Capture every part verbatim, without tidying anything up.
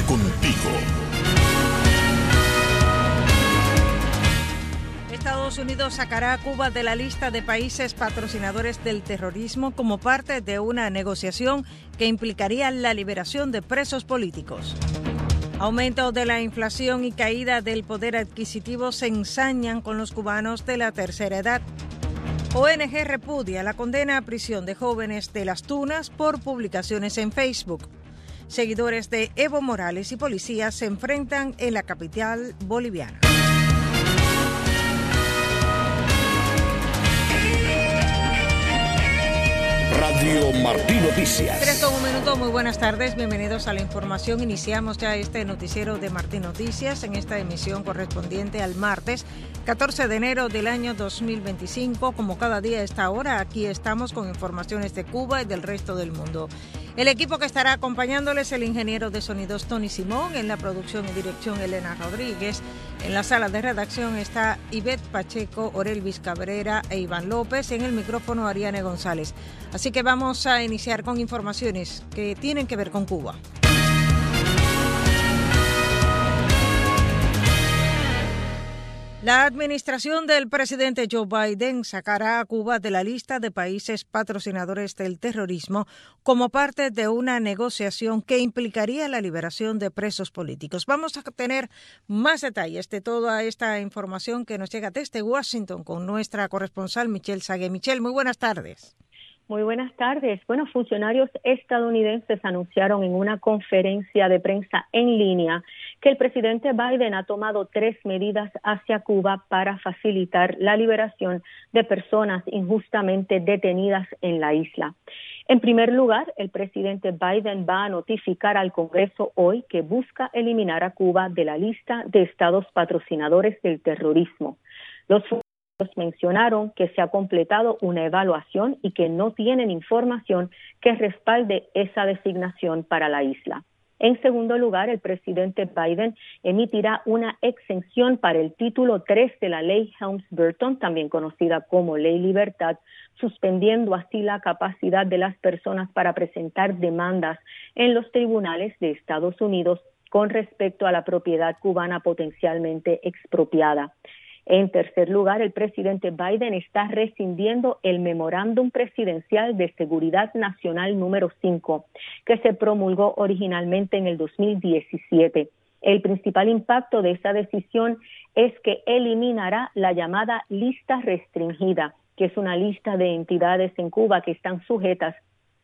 contigo. Estados Unidos sacará a Cuba de la lista de países patrocinadores del terrorismo como parte de una negociación que implicaría la liberación de presos políticos. Aumento de la inflación y caída del poder adquisitivo se ensañan con los cubanos de la tercera edad. O N G repudia la condena a prisión de jóvenes de Las Tunas por publicaciones en Facebook. Seguidores de Evo Morales y policías se enfrentan en la capital boliviana. Radio Martí Noticias. tres con un minuto, muy buenas tardes, bienvenidos a la información. Iniciamos ya este noticiero de Martí Noticias en esta emisión correspondiente al martes catorce de enero del año dos mil veinticinco. Como cada día a esta hora, aquí estamos con informaciones de Cuba y del resto del mundo. El equipo que estará acompañándoles, el ingeniero de sonidos Tony Simón, en la producción y dirección Elena Rodríguez. En la sala de redacción está Ivette Pacheco, Orelvis Cabrera e Iván López. En el micrófono Ariane González. Así que vamos a iniciar con informaciones que tienen que ver con Cuba. La administración del presidente Joe Biden sacará a Cuba de la lista de países patrocinadores del terrorismo como parte de una negociación que implicaría la liberación de presos políticos. Vamos a tener más detalles de toda esta información que nos llega desde Washington con nuestra corresponsal Michelle Sagué. Michelle, muy buenas tardes. Muy buenas tardes. Bueno, funcionarios estadounidenses anunciaron en una conferencia de prensa en línea que el presidente Biden ha tomado tres medidas hacia Cuba para facilitar la liberación de personas injustamente detenidas en la isla. En primer lugar, el presidente Biden va a notificar al Congreso hoy que busca eliminar a Cuba de la lista de estados patrocinadores del terrorismo. Los mencionaron que se ha completado una evaluación y que no tienen información que respalde esa designación para la isla. En segundo lugar, el presidente Biden emitirá una exención para el título tres de la ley Helms-Burton, también conocida como Ley Libertad, suspendiendo así la capacidad de las personas para presentar demandas en los tribunales de Estados Unidos con respecto a la propiedad cubana potencialmente expropiada. En tercer lugar, el presidente Biden está rescindiendo el memorándum presidencial de seguridad nacional número cinco, que se promulgó originalmente en el dos mil diecisiete. El principal impacto de esa decisión es que eliminará la llamada lista restringida, que es una lista de entidades en Cuba que están sujetas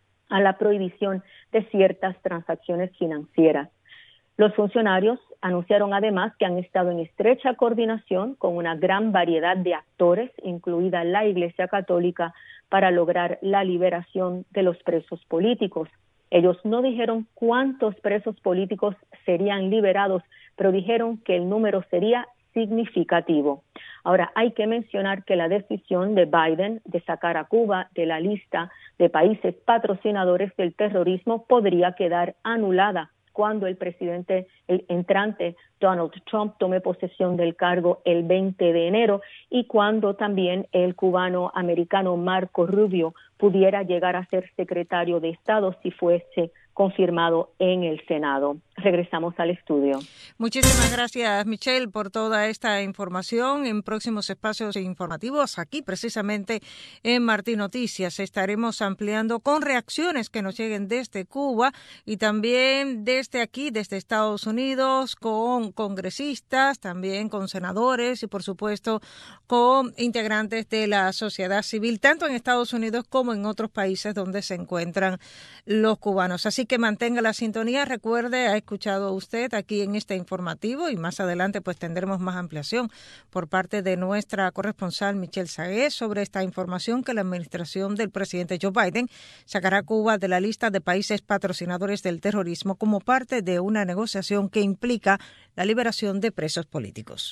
a la prohibición de ciertas transacciones financieras. Los funcionarios anunciaron además que han estado en estrecha coordinación con una gran variedad de actores, incluida la Iglesia Católica, para lograr la liberación de los presos políticos. Ellos no dijeron cuántos presos políticos serían liberados, pero dijeron que el número sería significativo. Ahora, hay que mencionar que la decisión de Biden de sacar a Cuba de la lista de países patrocinadores del terrorismo podría quedar anulada cuando el presidente, el entrante Donald Trump tome posesión del cargo el veinte de enero y cuando también el cubano americano Marco Rubio pudiera llegar a ser secretario de Estado si fuese confirmado en el Senado. Regresamos al estudio. Muchísimas gracias, Michelle, por toda esta información. En próximos espacios informativos, aquí precisamente en Martí Noticias, estaremos ampliando con reacciones que nos lleguen desde Cuba y también desde aquí, desde Estados Unidos, con congresistas, también con senadores y, por supuesto, con integrantes de la sociedad civil, tanto en Estados Unidos como en otros países donde se encuentran los cubanos. Así que mantenga la sintonía. Recuerde, ha escuchado usted aquí en este informativo y más adelante pues tendremos más ampliación por parte de nuestra corresponsal Michelle Sagué sobre esta información que la administración del presidente Joe Biden sacará a Cuba de la lista de países patrocinadores del terrorismo como parte de una negociación que implica la liberación de presos políticos.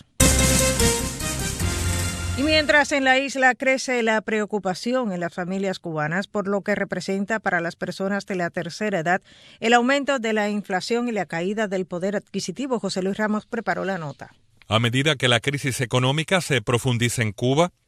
Y mientras en la isla crece la preocupación en las familias cubanas por lo que representa para las personas de la tercera edad el aumento de la inflación y la caída del poder adquisitivo, José Luis Ramos preparó la nota. A medida que la crisis económica se profundiza en Cuba,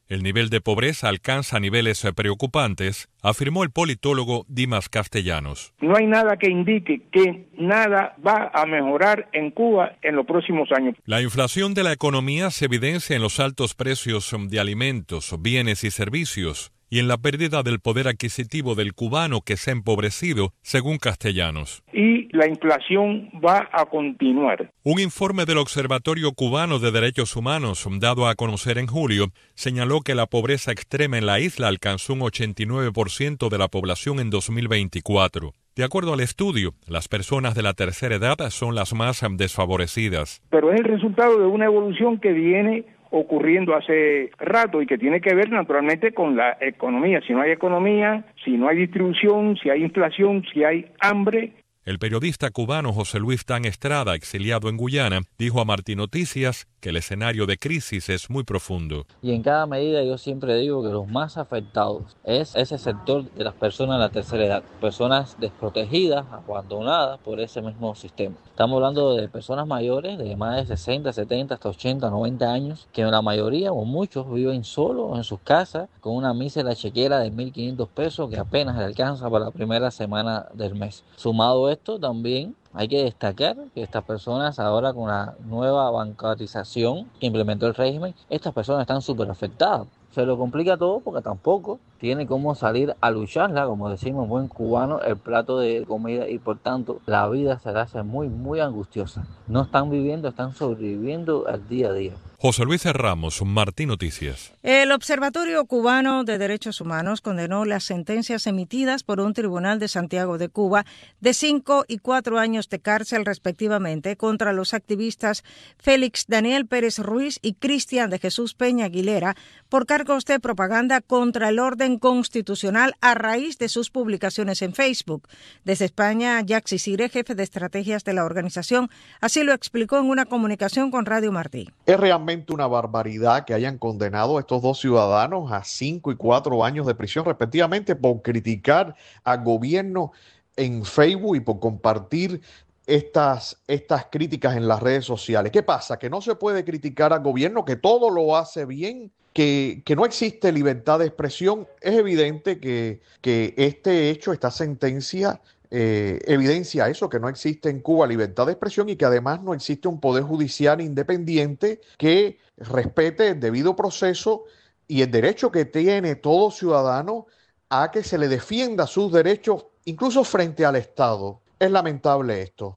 El nivel de pobreza alcanza niveles preocupantes, afirmó el politólogo Dimas Castellanos. No hay nada que indique que nada va a mejorar en Cuba en los próximos años. La inflación de la economía se evidencia en los altos precios de alimentos, bienes y servicios, y en la pérdida del poder adquisitivo del cubano que se ha empobrecido, según Castellanos. Y la inflación va a continuar. Un informe del Observatorio Cubano de Derechos Humanos, dado a conocer en julio, señaló que la pobreza extrema en la isla alcanzó un ochenta y nueve por ciento de la población en dos mil veinticuatro. De acuerdo al estudio, las personas de la tercera edad son las más desfavorecidas. Pero es el resultado de una evolución que viene ocurriendo hace rato y que tiene que ver naturalmente con la economía. Si no hay economía, si no hay distribución, si hay inflación, si hay hambre. El periodista cubano José Luis Tan Estrada, exiliado en Guyana, dijo a Martín Noticias que el escenario de crisis es muy profundo. Y en cada medida yo siempre digo que los más afectados es ese sector de las personas de la tercera edad, personas desprotegidas, abandonadas por ese mismo sistema. Estamos hablando de personas mayores de más de sesenta, setenta, hasta ochenta, noventa años, que la mayoría o muchos viven solos en sus casas con una mísera chequera de mil quinientos pesos que apenas le alcanza para la primera semana del mes. Sumado a esto, también hay que destacar que estas personas ahora con la nueva bancarización que implementó el régimen, estas personas están súper afectadas. Se lo complica todo porque tampoco tiene cómo salir a lucharla, como decimos buen cubano, el plato de comida, y por tanto la vida se le hace muy, muy angustiosa. No están viviendo, están sobreviviendo al día a día. José Luis Ramos, Martín Noticias. El Observatorio Cubano de Derechos Humanos condenó las sentencias emitidas por un tribunal de Santiago de Cuba de cinco y cuatro años de cárcel respectivamente contra los activistas Félix Daniel Pérez Ruiz y Cristian de Jesús Peña Aguilera por cargos de propaganda contra el orden constitucional a raíz de sus publicaciones en Facebook. Desde España, Jacques Isire, jefe de estrategias de la organización, así lo explicó en una comunicación con Radio Martí. Es realmente una barbaridad que hayan condenado a estos dos ciudadanos a cinco y cuatro años de prisión respectivamente por criticar al gobierno en Facebook y por compartir estas, estas críticas en las redes sociales. ¿Qué pasa? Que no se puede criticar al gobierno, que todo lo hace bien, que, que no existe libertad de expresión. Es evidente que, que este hecho, esta sentencia, Eh, evidencia eso, que no existe en Cuba libertad de expresión y que además no existe un poder judicial independiente que respete el debido proceso y el derecho que tiene todo ciudadano a que se le defienda sus derechos, incluso frente al Estado. Es lamentable esto.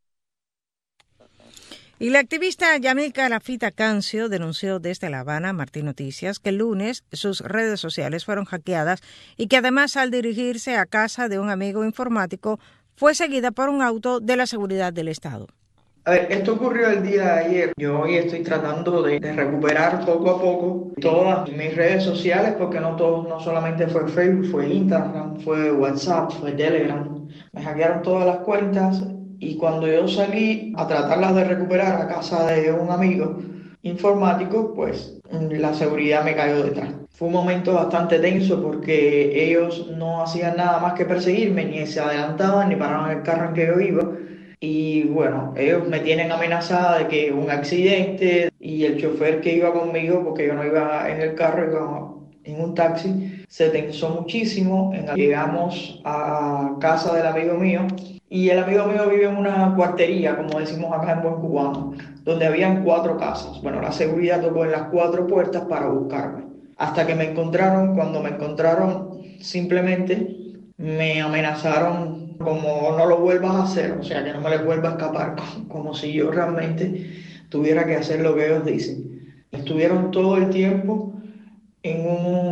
Y la activista Yamilca Lafita Cancio denunció desde La Habana, Martín Noticias, que el lunes sus redes sociales fueron hackeadas y que además al dirigirse a casa de un amigo informático fue seguida por un auto de la seguridad del Estado. A ver, esto ocurrió el día de ayer. Yo hoy estoy tratando de, de recuperar poco a poco todas mis redes sociales, porque no todo, no solamente fue Facebook, fue Instagram, fue WhatsApp, fue Telegram. Me hackearon todas las cuentas y cuando yo salí a tratarlas de recuperar a casa de un amigo informático, pues la seguridad me cayó detrás. Fue un momento bastante tenso porque ellos no hacían nada más que perseguirme, ni se adelantaban ni paraban el carro en que yo iba. Y bueno, ellos me tienen amenazada de que un accidente, y el chofer que iba conmigo, porque yo no iba en el carro, iba en un taxi, se tensó muchísimo. Llegamos a casa del amigo mío y el amigo mío vive en una cuartería, como decimos acá en buen cubano, donde habían cuatro casas. Bueno, la seguridad tocó en las cuatro puertas para buscarme. Hasta que me encontraron, cuando me encontraron simplemente me amenazaron como no lo vuelvas a hacer, o sea, que no me les vuelva a escapar, como si yo realmente tuviera que hacer lo que ellos dicen. Estuvieron todo el tiempo en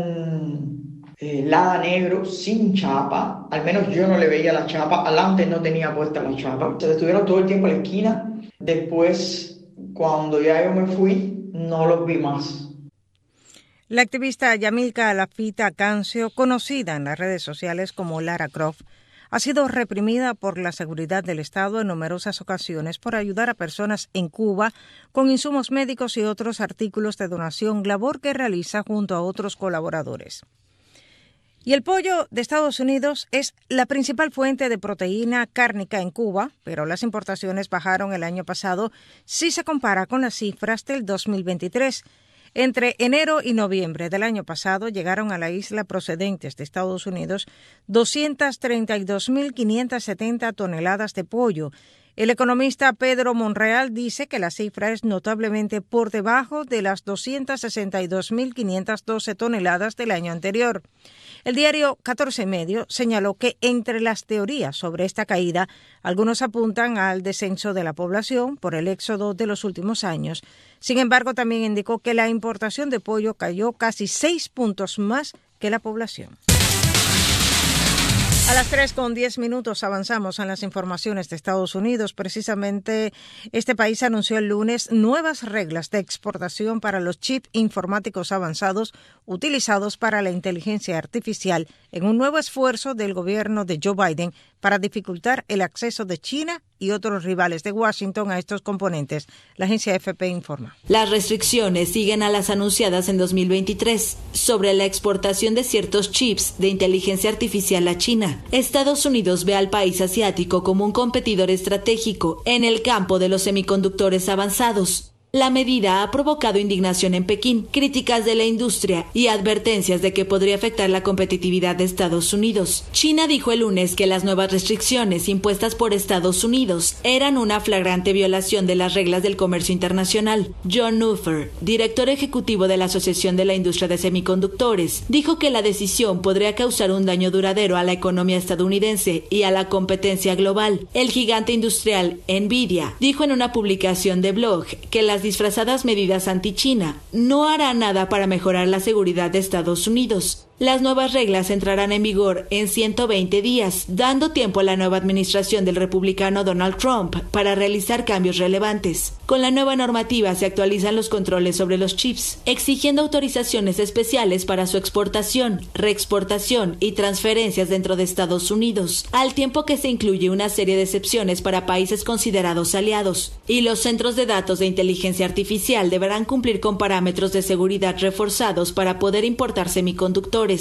un eh, Lada negro sin chapa, al menos yo no le veía la chapa, adelante no tenía puesta la chapa. Se estuvieron todo el tiempo en la esquina. Después, cuando ya yo me fui, no los vi más. La activista Yamilca Lafita Cancio, conocida en las redes sociales como Lara Croft, ha sido reprimida por la seguridad del Estado en numerosas ocasiones por ayudar a personas en Cuba con insumos médicos y otros artículos de donación, labor que realiza junto a otros colaboradores. Y el pollo de Estados Unidos es la principal fuente de proteína cárnica en Cuba, pero las importaciones bajaron el año pasado si se compara con las cifras del dos mil veintitrés. Entre enero y noviembre del año pasado llegaron a la isla procedentes de Estados Unidos doscientas treinta y dos mil quinientas setenta toneladas de pollo. El economista Pedro Monreal dice que la cifra es notablemente por debajo de las doscientas sesenta y dos mil quinientas doce toneladas del año anterior. El diario catorce Medio señaló que entre las teorías sobre esta caída, algunos apuntan al descenso de la población por el éxodo de los últimos años. Sin embargo, también indicó que la importación de pollo cayó casi seis puntos más que la población. A las tres con diez minutos avanzamos en las informaciones de Estados Unidos. Precisamente este país anunció el lunes nuevas reglas de exportación para los chips informáticos avanzados utilizados para la inteligencia artificial en un nuevo esfuerzo del gobierno de Joe Biden para dificultar el acceso de China y otros rivales de Washington a estos componentes. La agencia A F P informa. Las restricciones siguen a las anunciadas en dos mil veintitrés sobre la exportación de ciertos chips de inteligencia artificial a China. Estados Unidos ve al país asiático como un competidor estratégico en el campo de los semiconductores avanzados. La medida ha provocado indignación en Pekín, críticas de la industria y advertencias de que podría afectar la competitividad de Estados Unidos. China dijo el lunes que las nuevas restricciones impuestas por Estados Unidos eran una flagrante violación de las reglas del comercio internacional. John Nuffer, director ejecutivo de la Asociación de la Industria de Semiconductores, dijo que la decisión podría causar un daño duradero a la economía estadounidense y a la competencia global. El gigante industrial Nvidia dijo en una publicación de blog que las disfrazadas medidas anti-China no harán nada para mejorar la seguridad de Estados Unidos. Las nuevas reglas entrarán en vigor en ciento veinte días, dando tiempo a la nueva administración del republicano Donald Trump para realizar cambios relevantes. Con la nueva normativa se actualizan los controles sobre los chips, exigiendo autorizaciones especiales para su exportación, reexportación y transferencias dentro de Estados Unidos, al tiempo que se incluye una serie de excepciones para países considerados aliados. Y los centros de datos de inteligencia artificial deberán cumplir con parámetros de seguridad reforzados para poder importar semiconductores.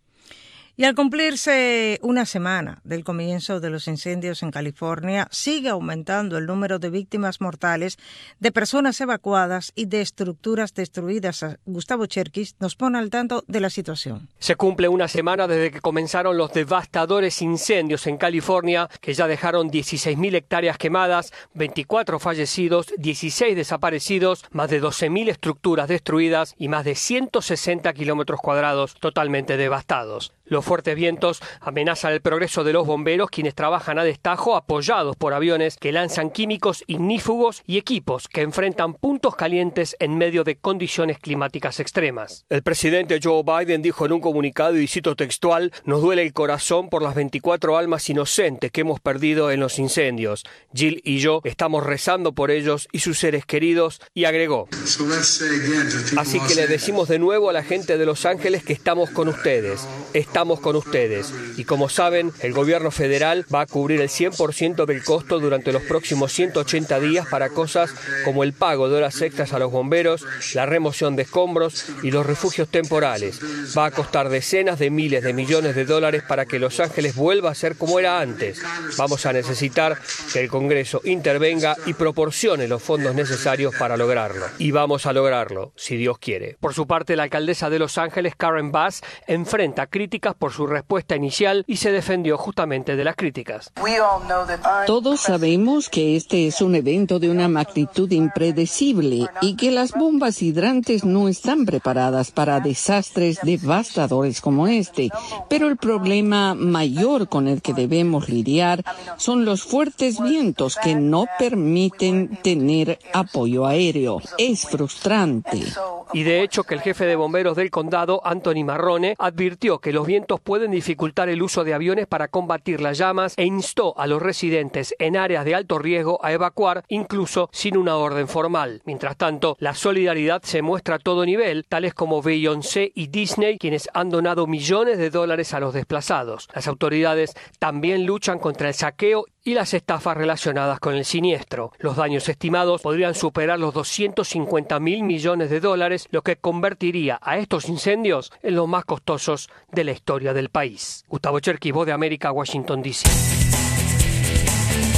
Y al cumplirse una semana del comienzo de los incendios en California, sigue aumentando el número de víctimas mortales, de personas evacuadas y de estructuras destruidas. Gustavo Cherkis nos pone al tanto de la situación. Se cumple una semana desde que comenzaron los devastadores incendios en California, que ya dejaron dieciséis mil hectáreas quemadas, veinticuatro fallecidos, dieciséis desaparecidos, más de doce mil estructuras destruidas y más de ciento sesenta kilómetros cuadrados totalmente devastados. Los fuertes vientos amenazan el progreso de los bomberos, quienes trabajan a destajo apoyados por aviones que lanzan químicos ignífugos y equipos que enfrentan puntos calientes en medio de condiciones climáticas extremas. El presidente Joe Biden dijo en un comunicado, y cito textual: "Nos duele el corazón por las veinticuatro almas inocentes que hemos perdido en los incendios. Jill y yo estamos rezando por ellos y sus seres queridos", y agregó: "Así que le decimos de nuevo a la gente de Los Ángeles que estamos con ustedes. Estamos con ustedes. Y como saben, el gobierno federal va a cubrir el cien por ciento del costo durante los próximos ciento ochenta días para cosas como el pago de horas extras a los bomberos, la remoción de escombros y los refugios temporales. Va a costar decenas de miles de millones de dólares para que Los Ángeles vuelva a ser como era antes. Vamos a necesitar que el Congreso intervenga y proporcione los fondos necesarios para lograrlo. Y vamos a lograrlo, si Dios quiere". Por su parte, la alcaldesa de Los Ángeles, Karen Bass, enfrenta críticas por su respuesta inicial y se defendió justamente de las críticas. Todos sabemos que este es un evento de una magnitud impredecible y que las bombas hidrantes no están preparadas para desastres devastadores como este, pero el problema mayor con el que debemos lidiar son los fuertes vientos que no permiten tener apoyo aéreo. Es frustrante. Y de hecho que el jefe de bomberos del condado, Anthony Marrone, advirtió que los vientos pueden dificultar el uso de aviones para combatir las llamas e instó a los residentes en áreas de alto riesgo a evacuar, incluso sin una orden formal. Mientras tanto, la solidaridad se muestra a todo nivel, tales como Beyoncé y Disney, quienes han donado millones de dólares a los desplazados. Las autoridades también luchan contra el saqueo y las estafas relacionadas con el siniestro. Los daños estimados podrían superar los doscientos cincuenta mil millones de dólares, lo que convertiría a estos incendios en los más costosos de la historia del país. Gustavo Cherkis, Voz de América, Washington, D C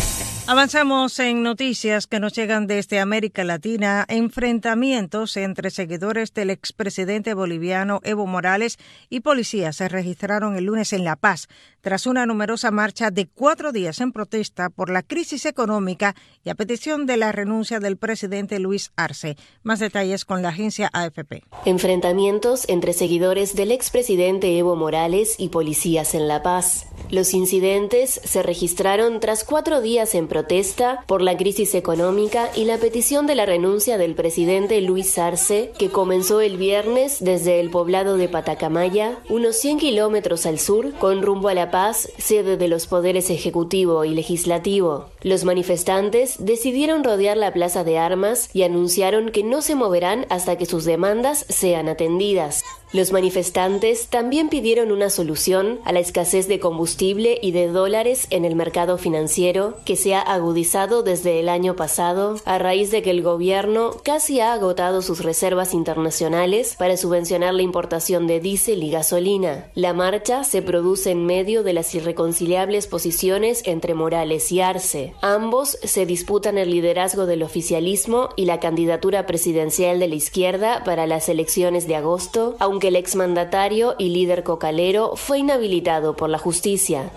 Avanzamos en noticias que nos llegan desde América Latina. Enfrentamientos entre seguidores del expresidente boliviano Evo Morales y policías se registraron el lunes en La Paz, tras una numerosa marcha de cuatro días en protesta por la crisis económica y a petición de la renuncia del presidente Luis Arce. Más detalles con la agencia A F P. Enfrentamientos entre seguidores del expresidente Evo Morales y policías en La Paz. Los incidentes se registraron tras cuatro días en protesta por la crisis económica y la petición de la renuncia del presidente Luis Arce, que comenzó el viernes desde el poblado de Patacamaya, unos cien kilómetros al sur, con rumbo a La Paz, sede de los poderes ejecutivo y legislativo. Los manifestantes decidieron rodear la plaza de armas y anunciaron que no se moverán hasta que sus demandas sean atendidas. Los manifestantes también pidieron una solución a la escasez de combustible y de dólares en el mercado financiero, que se ha agudizado desde el año pasado a raíz de que el gobierno casi ha agotado sus reservas internacionales para subvencionar la importación de diésel y gasolina. La marcha se produce en medio de las irreconciliables posiciones entre Morales y Arce. Ambos se disputan el liderazgo del oficialismo y la candidatura presidencial de la izquierda para las elecciones de agosto, aunque el exmandatario y líder cocalero fue inhabilitado por la justicia.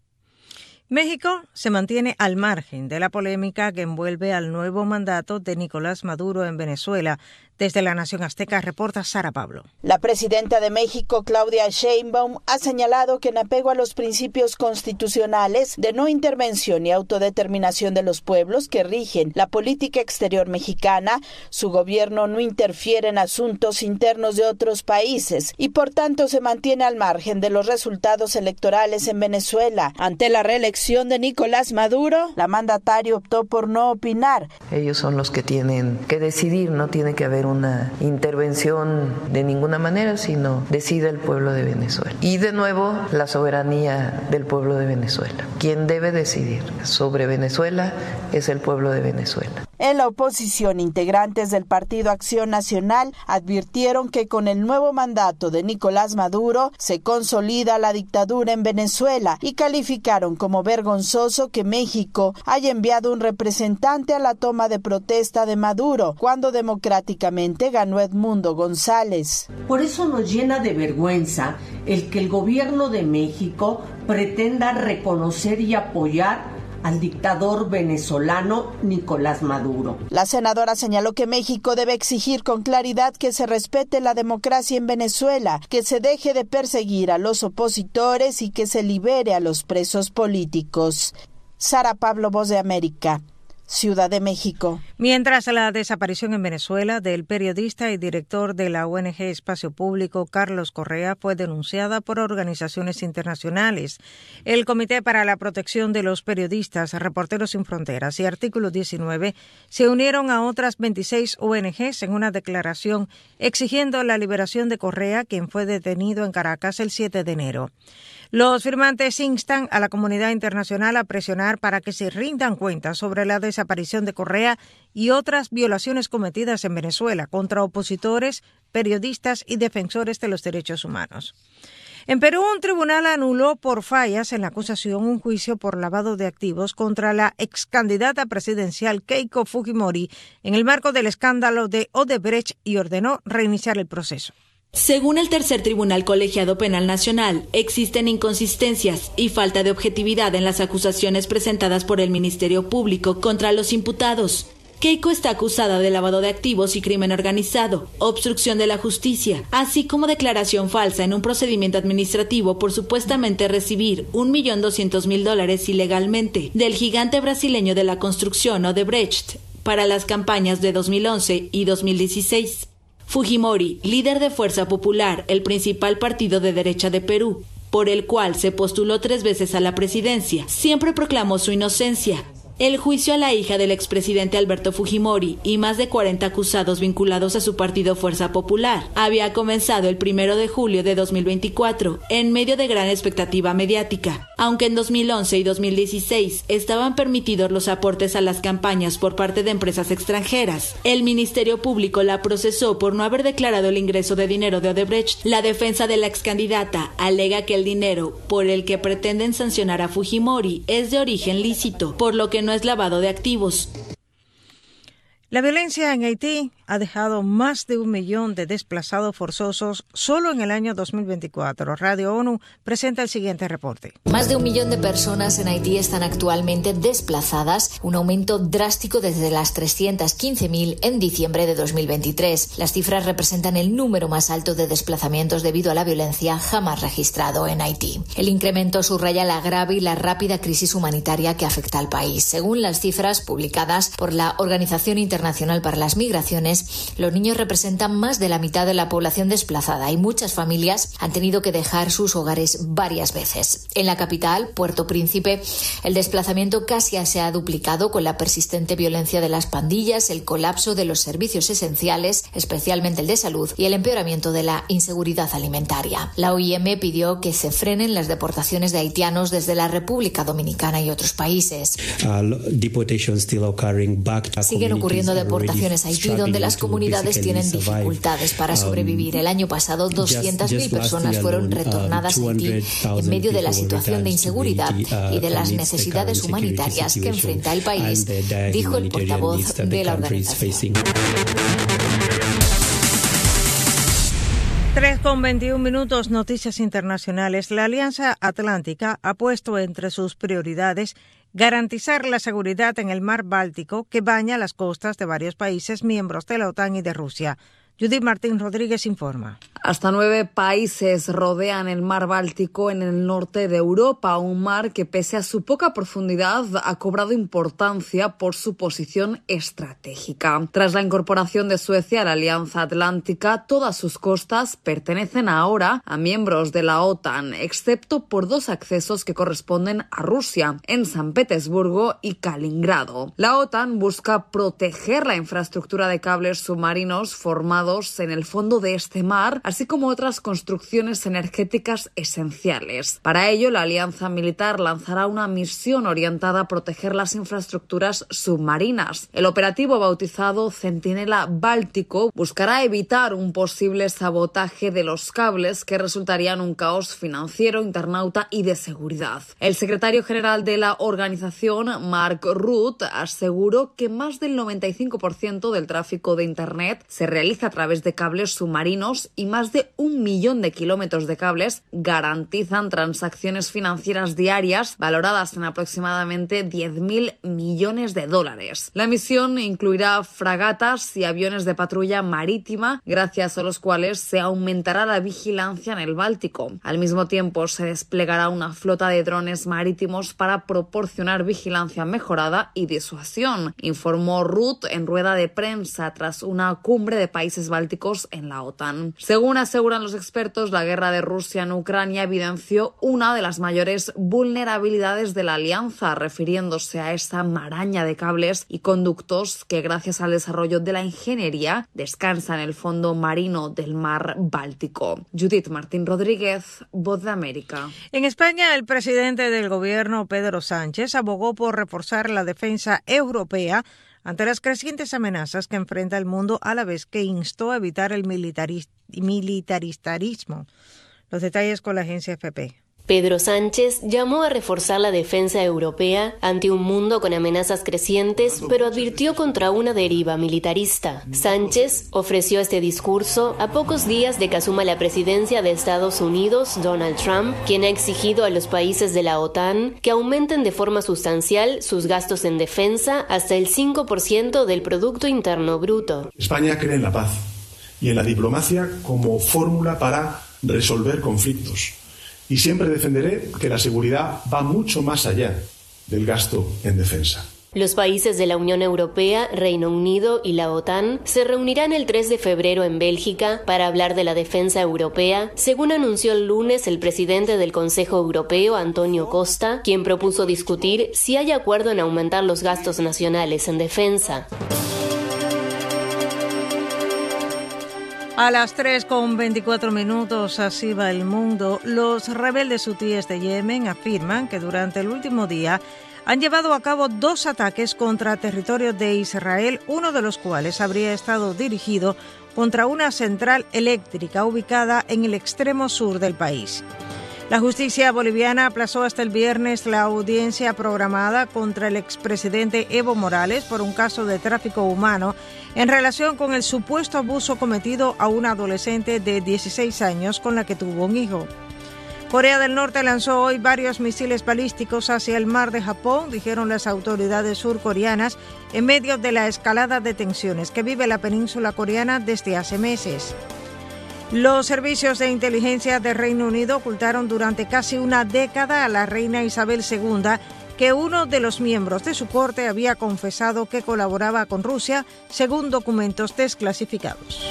México se mantiene al margen de la polémica que envuelve al nuevo mandato de Nicolás Maduro en Venezuela. Desde la Nación Azteca reporta Sara Pablo. La presidenta de México, Claudia Sheinbaum, ha señalado que en apego a los principios constitucionales de no intervención y autodeterminación de los pueblos que rigen la política exterior mexicana, su gobierno no interfiere en asuntos internos de otros países y por tanto se mantiene al margen de los resultados electorales en Venezuela. Ante la reelección de Nicolás Maduro, la mandataria optó por no opinar. Ellos son los que tienen que decidir, no tiene que haber una intervención de ninguna manera, sino decide el pueblo de Venezuela. Y de nuevo, la soberanía del pueblo de Venezuela. Quien debe decidir sobre Venezuela es el pueblo de Venezuela. En la oposición, integrantes del Partido Acción Nacional advirtieron que con el nuevo mandato de Nicolás Maduro se consolida la dictadura en Venezuela y calificaron como vergonzoso que México haya enviado un representante a la toma de protesta de Maduro, cuando democráticamente ganó Edmundo González. Por eso nos llena de vergüenza el que el gobierno de México pretenda reconocer y apoyar al dictador venezolano Nicolás Maduro. La senadora señaló que México debe exigir con claridad que se respete la democracia en Venezuela, que se deje de perseguir a los opositores y que se libere a los presos políticos. Sara Pablo, Voz de América, Ciudad de México. Mientras la desaparición en Venezuela del periodista y director de la O N G Espacio Público, Carlos Correa, fue denunciada por organizaciones internacionales. El Comité para la Protección de los Periodistas, Reporteros Sin Fronteras y Artículo diecinueve se unieron a otras veintiséis O N Ges en una declaración exigiendo la liberación de Correa, quien fue detenido en Caracas el siete de enero. Los firmantes instan a la comunidad internacional a presionar para que se rindan cuentas sobre la desaparición de Correa y otras violaciones cometidas en Venezuela contra opositores, periodistas y defensores de los derechos humanos. En Perú, un tribunal anuló por fallas en la acusación un juicio por lavado de activos contra la excandidata presidencial Keiko Fujimori en el marco del escándalo de Odebrecht y ordenó reiniciar el proceso. Según el tercer Tribunal Colegiado Penal Nacional, existen inconsistencias y falta de objetividad en las acusaciones presentadas por el Ministerio Público contra los imputados. Keiko está acusada de lavado de activos y crimen organizado, obstrucción de la justicia, así como declaración falsa en un procedimiento administrativo por supuestamente recibir un millón doscientos mil dólares ilegalmente del gigante brasileño de la construcción Odebrecht para las campañas de dos mil once y dos mil dieciséis. Fujimori, líder de Fuerza Popular, el principal partido de derecha de Perú, por el cual se postuló tres veces a la presidencia, siempre proclamó su inocencia. El juicio a la hija del expresidente Alberto Fujimori y más de cuarenta acusados vinculados a su partido Fuerza Popular había comenzado el primero de julio de dos mil veinticuatro, en medio de gran expectativa mediática. Aunque en dos mil once y dos mil dieciséis estaban permitidos los aportes a las campañas por parte de empresas extranjeras, el Ministerio Público la procesó por no haber declarado el ingreso de dinero de Odebrecht. La defensa de la excandidata alega que el dinero por el que pretenden sancionar a Fujimori es de origen lícito, por lo que no es lavado de activos. La violencia en Haití ha dejado más de un millón de desplazados forzosos solo en el año dos mil veinticuatro. Radio ONU presenta el siguiente reporte. Más de un millón de personas en Haití están actualmente desplazadas, un aumento drástico desde las trescientas quince mil en diciembre de dos mil veintitrés. Las cifras representan el número más alto de desplazamientos debido a la violencia jamás registrado en Haití. El incremento subraya la grave y la rápida crisis humanitaria que afecta al país. Según las cifras publicadas por la Organización Internacional para las Migraciones, los niños representan más de la mitad de la población desplazada y muchas familias han tenido que dejar sus hogares varias veces. En la capital, Puerto Príncipe, el desplazamiento casi se ha duplicado con la persistente violencia de las pandillas, el colapso de los servicios esenciales, especialmente el de salud, y el empeoramiento de la inseguridad alimentaria. La O I M pidió que se frenen las deportaciones de haitianos desde la República Dominicana y otros países. Siguen ocurriendo deportaciones a Haití, donde las comunidades tienen dificultades para sobrevivir. El año pasado, doscientas mil personas fueron retornadas a Haití en medio de la situación de inseguridad y de las necesidades humanitarias que enfrenta el país, dijo el portavoz de la organización. tres con veintiún minutos, noticias internacionales. La Alianza Atlántica ha puesto entre sus prioridades garantizar la seguridad en el mar Báltico, que baña las costas de varios países miembros de la OTAN y de Rusia. Judith Martín Rodríguez informa. Hasta nueve países rodean el mar Báltico en el norte de Europa, un mar que pese a su poca profundidad ha cobrado importancia por su posición estratégica. Tras la incorporación de Suecia a la Alianza Atlántica, todas sus costas pertenecen ahora a miembros de la OTAN, excepto por dos accesos que corresponden a Rusia, en San Petersburgo y Kaliningrado. La OTAN busca proteger la infraestructura de cables submarinos formados en el fondo de este mar, así como otras construcciones energéticas esenciales. Para ello, la alianza militar lanzará una misión orientada a proteger las infraestructuras submarinas. El operativo, bautizado Centinela Báltico, buscará evitar un posible sabotaje de los cables que resultaría en un caos financiero, internauta y de seguridad. El secretario general de la organización, Mark Rutte, aseguró que más del noventa y cinco por ciento del tráfico de Internet se realiza a través de cables submarinos y más de un millón de kilómetros de cables garantizan transacciones financieras diarias valoradas en aproximadamente diez mil millones de dólares. La misión incluirá fragatas y aviones de patrulla marítima, gracias a los cuales se aumentará la vigilancia en el Báltico. Al mismo tiempo, se desplegará una flota de drones marítimos para proporcionar vigilancia mejorada y disuasión, informó Rutte en rueda de prensa tras una cumbre de países bálticos en la OTAN. Según aseguran los expertos, la guerra de Rusia en Ucrania evidenció una de las mayores vulnerabilidades de la alianza, refiriéndose a esa maraña de cables y conductos que, gracias al desarrollo de la ingeniería, descansa en el fondo marino del mar Báltico. Judith Martín Rodríguez, Voz de América. En España, el presidente del gobierno, Pedro Sánchez, abogó por reforzar la defensa europea ante las crecientes amenazas que enfrenta el mundo, a la vez que instó a evitar el militaris- militarismo. Los detalles con la agencia F P. Pedro Sánchez llamó a reforzar la defensa europea ante un mundo con amenazas crecientes, pero advirtió contra una deriva militarista. Sánchez ofreció este discurso a pocos días de que asuma la presidencia de Estados Unidos Donald Trump, quien ha exigido a los países de la OTAN que aumenten de forma sustancial sus gastos en defensa hasta el cinco por ciento del Producto Interno Bruto. España cree en la paz y en la diplomacia como fórmula para resolver conflictos. Y siempre defenderé que la seguridad va mucho más allá del gasto en defensa. Los países de la Unión Europea, Reino Unido y la OTAN se reunirán el tres de febrero en Bélgica para hablar de la defensa europea, según anunció el lunes el presidente del Consejo Europeo, Antonio Costa, quien propuso discutir si hay acuerdo en aumentar los gastos nacionales en defensa. A las tres con veinticuatro minutos, así va el mundo. Los rebeldes hutíes de Yemen afirman que durante el último día han llevado a cabo dos ataques contra territorios de Israel, uno de los cuales habría estado dirigido contra una central eléctrica ubicada en el extremo sur del país. La justicia boliviana aplazó hasta el viernes la audiencia programada contra el expresidente Evo Morales por un caso de tráfico humano en relación con el supuesto abuso cometido a una adolescente de dieciséis años con la que tuvo un hijo. Corea del Norte lanzó hoy varios misiles balísticos hacia el mar de Japón, dijeron las autoridades surcoreanas, en medio de la escalada de tensiones que vive la península coreana desde hace meses. Los servicios de inteligencia de Reino Unido ocultaron durante casi una década a la reina Isabel segunda que uno de los miembros de su corte había confesado que colaboraba con Rusia, según documentos desclasificados.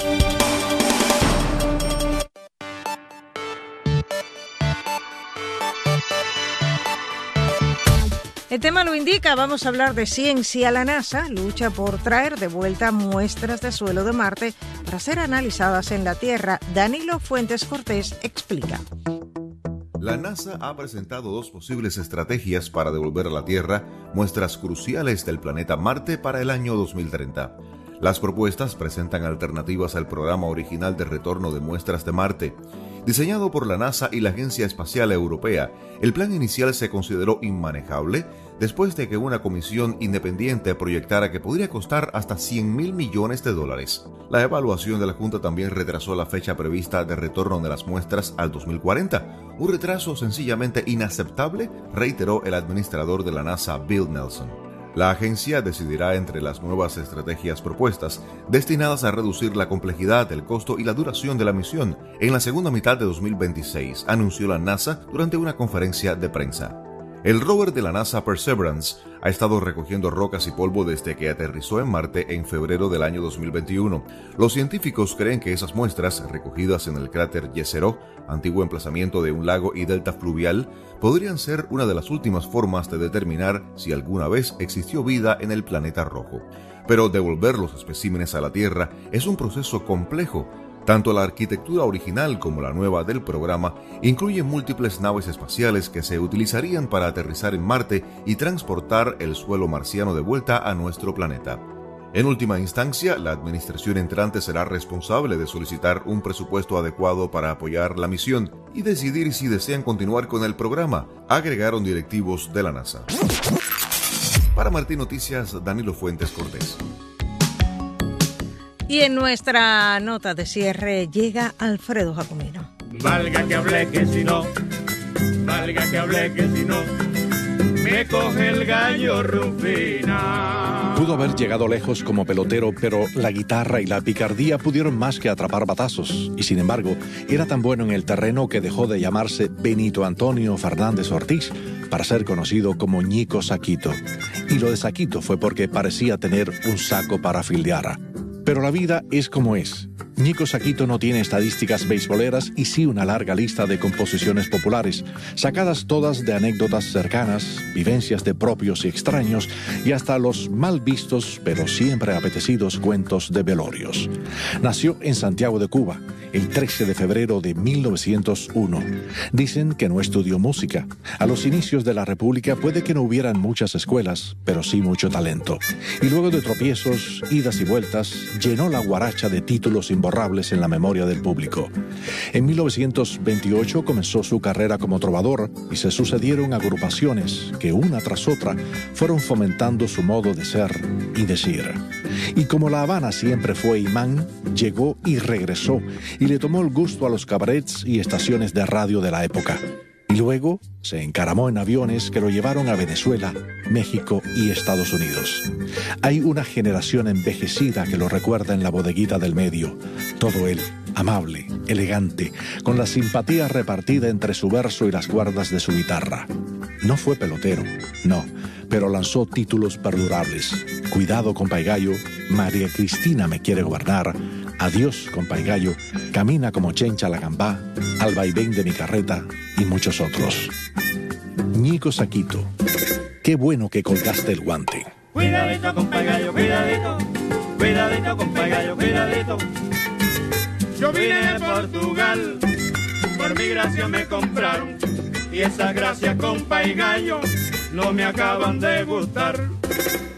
El tema lo indica, vamos a hablar de ciencia. La NASA lucha por traer de vuelta muestras de suelo de Marte para ser analizadas en la Tierra. Danilo Fuentes Cortés explica. La NASA ha presentado dos posibles estrategias para devolver a la Tierra muestras cruciales del planeta Marte para el año dos mil treinta. Las propuestas presentan alternativas al programa original de retorno de muestras de Marte. Diseñado por la NASA y la Agencia Espacial Europea, el plan inicial se consideró inmanejable después de que una comisión independiente proyectara que podría costar hasta cien mil millones de dólares. La evaluación de la Junta también retrasó la fecha prevista de retorno de las muestras al dos mil cuarenta, un retraso sencillamente inaceptable, reiteró el administrador de la NASA, Bill Nelson. La agencia decidirá entre las nuevas estrategias propuestas, destinadas a reducir la complejidad, el costo y la duración de la misión, en la segunda mitad de dos mil veintiséis, anunció la NASA durante una conferencia de prensa. El rover de la NASA Perseverance ha estado recogiendo rocas y polvo desde que aterrizó en Marte en febrero del año dos mil veintiuno. Los científicos creen que esas muestras, recogidas en el cráter Jezero, antiguo emplazamiento de un lago y delta fluvial, podrían ser una de las últimas formas de determinar si alguna vez existió vida en el planeta rojo. Pero devolver los especímenes a la Tierra es un proceso complejo. Tanto la arquitectura original como la nueva del programa incluyen múltiples naves espaciales que se utilizarían para aterrizar en Marte y transportar el suelo marciano de vuelta a nuestro planeta. En última instancia, la administración entrante será responsable de solicitar un presupuesto adecuado para apoyar la misión y decidir si desean continuar con el programa, agregaron directivos de la NASA. Para Martín Noticias, Danilo Fuentes Cortés. Y en nuestra nota de cierre llega Alfredo Jacomino. Valga que hablé que si no, valga que hablé que si no, me coge el gallo Rufina. Pudo haber llegado lejos como pelotero, pero la guitarra y la picardía pudieron más que atrapar batazos. Y sin embargo, era tan bueno en el terreno que dejó de llamarse Benito Antonio Fernández Ortiz para ser conocido como Ñico Saquito. Y lo de Saquito fue porque parecía tener un saco para fildear. Pero la vida es como es. Ñico Saquito no tiene estadísticas beisboleras y sí una larga lista de composiciones populares, sacadas todas de anécdotas cercanas, vivencias de propios y extraños y hasta los mal vistos pero siempre apetecidos cuentos de velorios. Nació en Santiago de Cuba el trece de febrero de mil novecientos uno. Dicen que no estudió música. A los inicios de la República puede que no hubieran muchas escuelas, pero sí mucho talento. Y luego de tropiezos, idas y vueltas, llenó la guaracha de títulos imborrables en la memoria del público. En mil novecientos veintiocho comenzó su carrera como trovador y se sucedieron agrupaciones que una tras otra fueron fomentando su modo de ser y decir. Y como La Habana siempre fue imán, llegó y regresó y le tomó el gusto a los cabarets y estaciones de radio de la época. Y luego se encaramó en aviones que lo llevaron a Venezuela, México y Estados Unidos. Hay una generación envejecida que lo recuerda en la bodeguita del medio. Todo él, amable, elegante, con la simpatía repartida entre su verso y las cuerdas de su guitarra. No fue pelotero, no, pero lanzó títulos perdurables. Cuidado, compay gallo, María Cristina me quiere gobernar, Adiós, compay gallo, Camina como chencha la gambá, Al vaivén de mi carreta y muchos otros. Ñico Saquito, qué bueno que colgaste el guante. Cuidadito, compay gallo, cuidadito, cuidadito, compay gallo, cuidadito. Yo vine de Portugal, por mi gracia me compraron, y esas gracias, compay gallo, no me acaban de gustar.